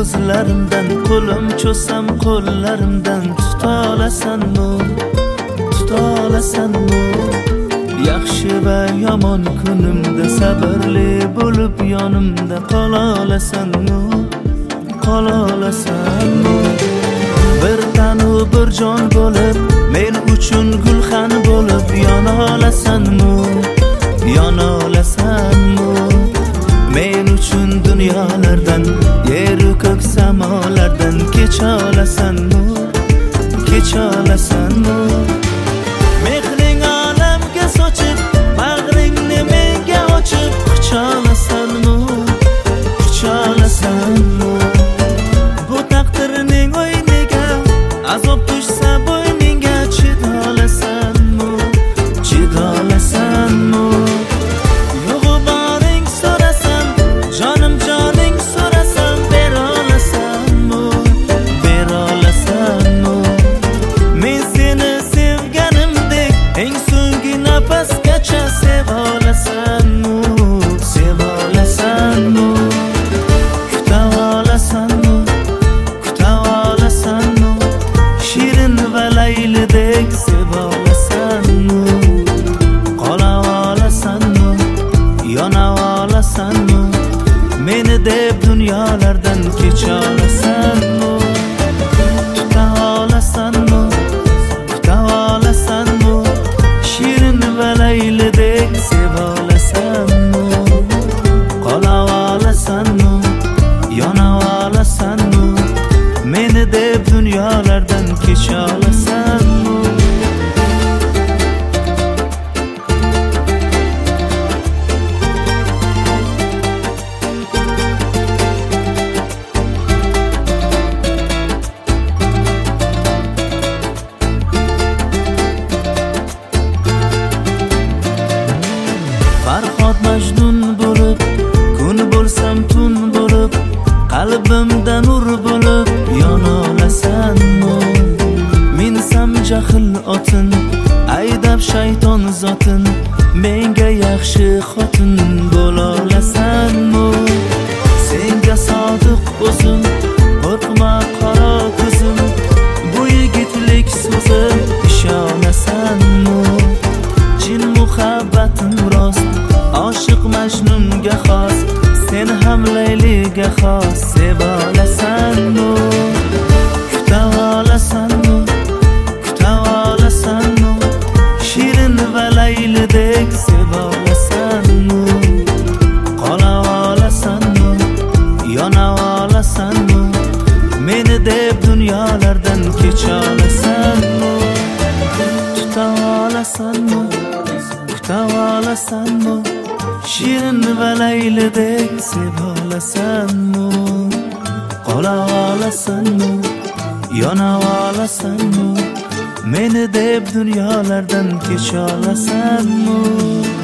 ko'zlarimdan, qo'lim cho'sam qo'llarimdan tuta olasanmi, tuta olasanmi? Yaxshi va yomon kunimda sabrli bo'lib yonimda qola olasanmi, qola olasanmi? Bir tanu bir jon bo'lib, men uchun gulxan bo'lib yona olasanmi, yona olasanmi? Men uchun dunyolardan, yer-u ko'k samolardan kecha olasanmi, kecha olasanmi? Mehring olamga sochib, bag'ringni menga ochib, qucha olasanmi, qucha olasanmi? Bu taqdirning o'yiniga azob tushsa bo'yningga chida olasanmi, chida olasanmi? Yo'g'i boring so'rasam, jonim joning so'rasam, bera olasanmi, bera olasanmi? Men seni sevganimdek eng so'nggi nafasgacha seva olasanmi, seva olasanmi? Kuta olasanmi, kuta olasanmi? Shirin va laylidek seva olasanmi? Qola olasanmi, yona olasanmi? Meni deb dunyolardan kecha olasanmi? Tuta olasanmi, kuta olasanmi? Shirin va laylidek seva olasanmi? Qola olasanmi, yona olasanmi? Meni deb dunyolardan kecha olasanmi? Farhod Majnun bo'lib, kun bo'lsam tun bo'lib, qalbimda nur bo'lib yona olasanmi? Minsam jahl otin, aydab shayton zotin, menga yaxshi xotin bo'la olasanmi? Senga sodiq o'zim, qo'rqma qaro ko'zim, bu yigitlik so'zim ishonasanmi? Chin muhabbatim rost, oshiq Majnunga xos, sen ham Layliga xos, seva olasanmi? Kuta olasanmi, kuta olasanmi? Shirin va laylidek seva olasanmi? Qola olasanmi, yona olasanmi? Meni deb dunyolardan kecha olasanmi? Tuta olasanmi, kuta olasanmi? Shirin va laylidek seva olasanmi? Qola olasanmi, yona olasanmi? Meni deb dunyolardan kecha olasanmi?